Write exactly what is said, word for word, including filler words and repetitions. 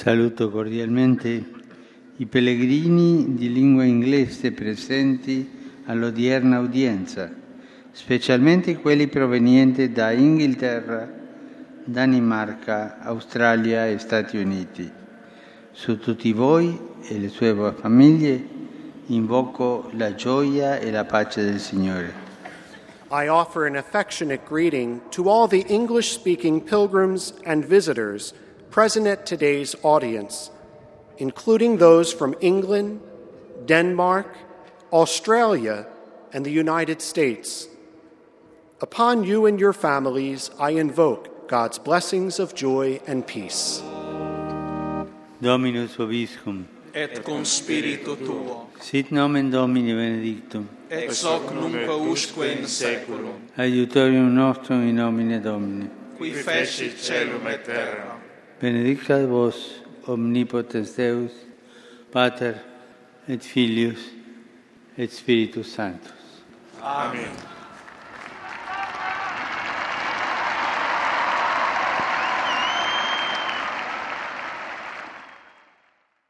Saluto cordialmente i pellegrini di lingua inglese presenti all'odierna udienza, specialmente quelli provenienti da Inghilterra, Danimarca, Australia e Stati Uniti. Su tutti voi e le sue famiglie invoco la gioia e la pace del Signore. I offer an affectionate greeting to all the English-speaking pilgrims and visitors present at today's audience, including those from England, Denmark, Australia, and the United States. Upon you and your families, I invoke God's blessings of joy and peace. Dominus vobiscum. Et cum spiritu tuo. Sit nomen Domini benedictum. Ex hoc nunc usque in saeculum. Aiutorium nostrum in nomine Domini. Qui fecit caelum et terram. Benedicat vos, omnipotens Deus, Pater et Filius et Spiritus Sanctus. Amen.